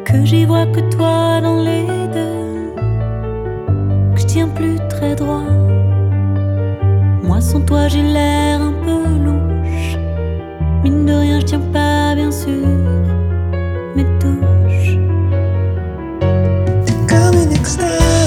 que j'y vois que toi dans les deux, que je tiens plus très droit. Moi sans toi j'ai l'air un peu louche, mine de rien je tiens pas bien sûr mes touches. T'es comme une extase,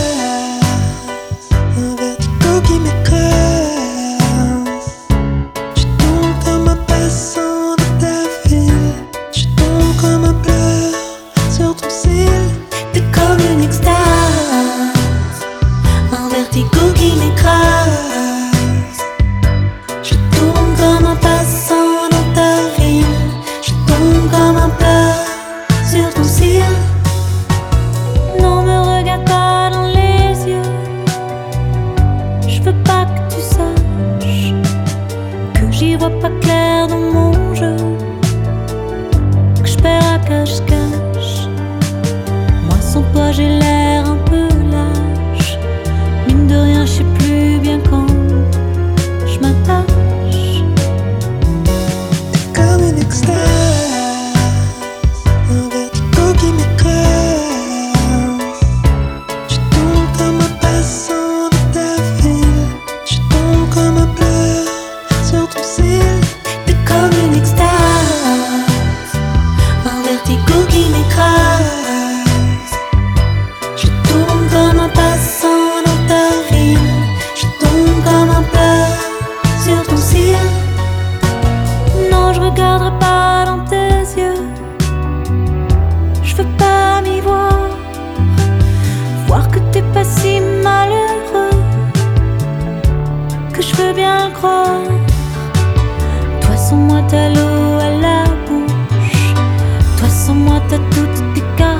un vertigo qui m'écrase. Je tombe comme un passant de ta ville, je tombe comme un pleur sur ton cil. T'es comme une extase, un vertigo qui m'écrase. Je tombe comme un passant dans ta ville, je tombe comme un pleur sur ton cil. Non, me regarde pas dans les yeux, je veux pas que tu saches que j'y vois pas clair dans mon jeu, que je perds à cache-cache. Moi sans toi j'ai l'air un peu lâche, mine de rien je sais plus bien quand je m'attache. T'es comme une extase, un vertigo qui m'écrase. Je tombe comme un passant de ta ville, je tombe comme un pleur sur ton cil. T'es comme une extase, un vertigo qui m'écrase. Je tombe comme un passant dans ta ville, je tombe comme un pleur sur ton cil. Non, je regarderai pas dans tes yeux, je veux pas m'y voir, voir que t'es pas si malheureux, que je veux bien croire. Toi sans moi t'as l'eau à la bouche, toi sans moi t'as toutes tes cartes.